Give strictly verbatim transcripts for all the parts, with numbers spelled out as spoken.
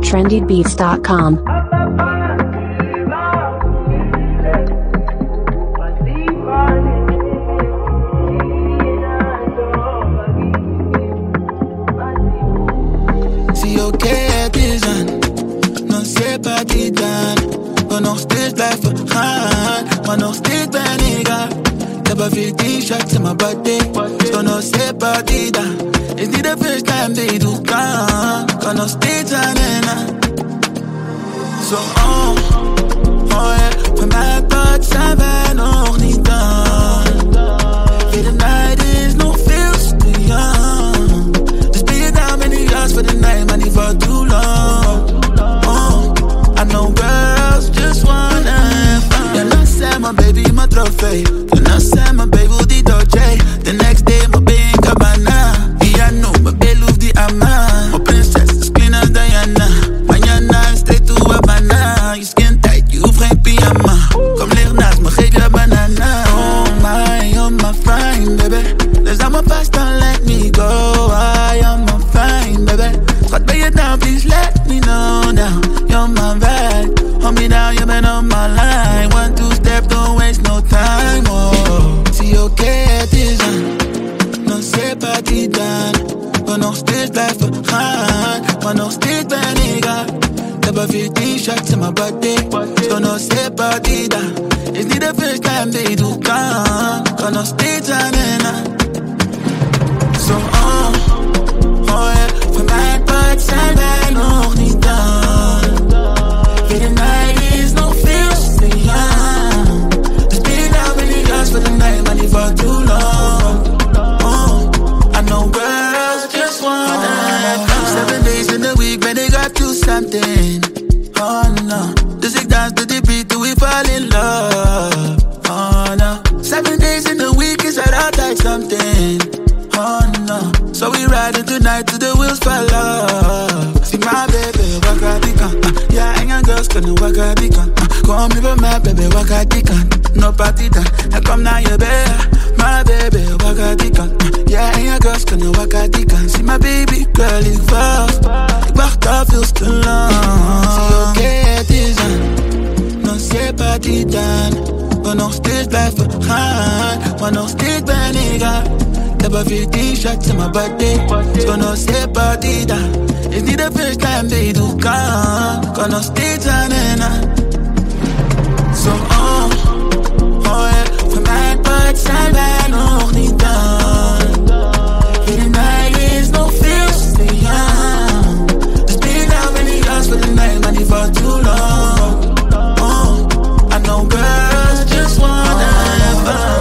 trendy beats dot com. Zie oké, het is aan. Non c'est pas die dan. Maar nog steeds blijven gaan. Maar nog steeds ben ik aan. Ik heb al veertien shots in mijn body. Zo nog c'est pas die dan. Is niet de first time dat je doet kan. Kan nog steeds aan en aan. Zo oh, oh yeah. Van mij part zijn wij nog niet dan. Yeah, the night is nog veel te young. Just be it down many years for the night, man, for too long. Oh, I know girls just wanna have fun. You're not sad, my baby, my trophy. You're not sad, my baby, die Dolce. The next day, my baby, Cabana. Yeah, I know, my baby, love the Ama. My princess is clean as Diana. Mañana, straight to Habana. Je skin tight, je hoeft geen pyjama. Kom lig naast me, geef je banana. Oh my, oh my fine, baby. Dus aan mijn vast, don't let me go. I am my fine, baby. Schat, ben je down, please let me know now. You're my vibe. Hold me down, you been on my line. One, two step, don't waste no time. Oh, zie oké, het is aan. Non c'est pas die dan. Maar nog steeds blijven gaan. Maar nog steeds ben ik aan. Ik heb al veertien shots in mijn body. Zo nog c'est pas die dan. Is niet de first time dat je doet kan. Kan nog steeds aan en aan. Zo oh, oh yeah. Van mijn part zijn wij nog niet dan. Yeah, the night is nog veel te young. Just be it down when you ask for the night, man, niet for too long. Oh, I know girls just wanna have fun. Seven days in the week, man, they got to something. Oh no, dus ik dans to the beat till we fall in love. Oh no, seven days in the week is right out like something. Oh no, so we riding tonight till the wheels fall off. See my baby, waka dikan. Uh, yeah, en girls kunnen waka dikan. Uh, kom hier bij mij, baby, waka dikan. No party dan, en kom naar je bed. My baby, waka dikan. Uh, yeah, en girls kunnen waka dikan. See my baby, girl, ik vast. Ik wacht al veel te lang. Zie oké, het is aan. Non c'est pas die dan. We nog steeds blijven gaan. Maar nog steeds ben ik aan. Ik heb al veertien shots in mijn body. Zo nog c'est pas die dan. Is niet de first time dat je doet kan. Kan nog steeds aan en aan. Zo oh, oh yeah. Van mijn part zijn wij nog niet dan. Yeah, the night is nog veel te young. Just be it down when you ask for the night, man, niet for too long. Oh, I know girls just wanna have fun.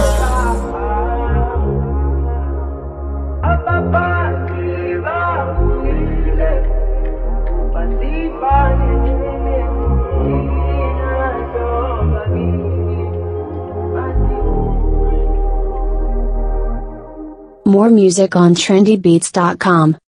More music on trendy beats dot com.